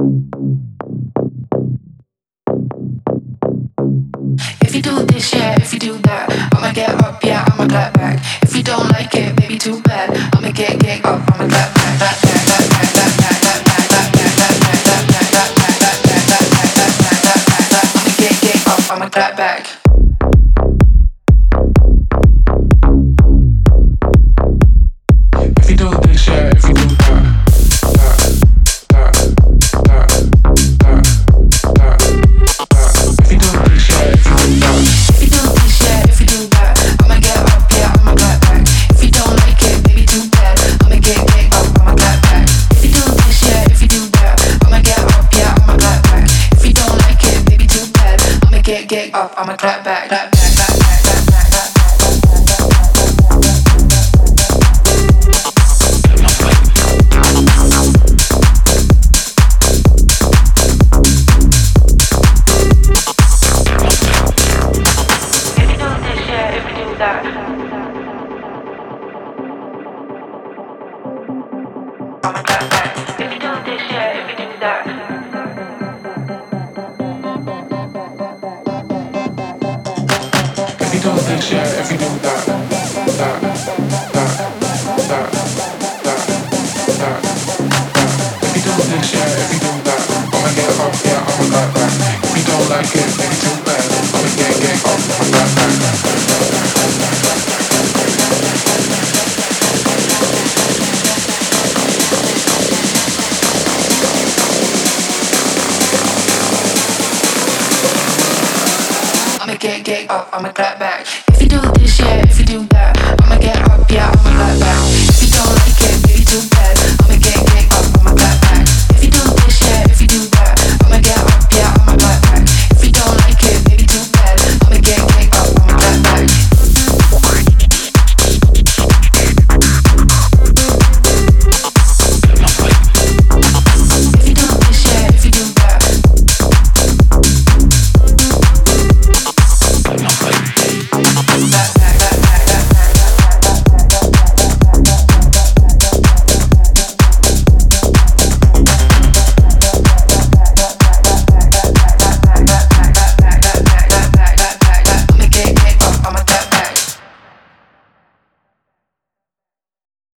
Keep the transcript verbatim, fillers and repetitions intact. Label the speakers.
Speaker 1: If you do this, yeah, if you do that, I'ma get up, yeah, I'ma clap back. If you don't like it, baby, too bad. I'ma get get up, I'ma clap back. Clap back, clap back, clap back, clap back, clap back, clap back, clap back, clap back, clap back, clap back, clap back, clap back, clap back. I'ma get get up, I'ma clap back. If you do this, yeah, if you do that, that, that, that, that, that, that. If you do this, yeah, if you do that. If you do this, yeah, if you do that, I'ma get up, yeah, I'ma clap back. If you don't like it, baby, too bad. I'ma get get up, I'ma clap back. If you do this, yeah, if you do that, I'ma get up, yeah, I'ma clap back. If you don't like it, baby, too bad. I'ma get get up, I'ma clap back, clap back, clap back, clap back, clap back. Yeah, if you do that, that, that, that, that, that, that. If you do this, yeah, if you do that, I'ma get up, yeah, I'ma clap back. If you don't like it, maybe too bad. I'ma get, get up, I'ma clap back. I'ma get, get up, I'ma clap back. If you do this, yeah, if you do that, I'ma get up, yeah, I'ma clap back. If you don't like it, baby, too bad.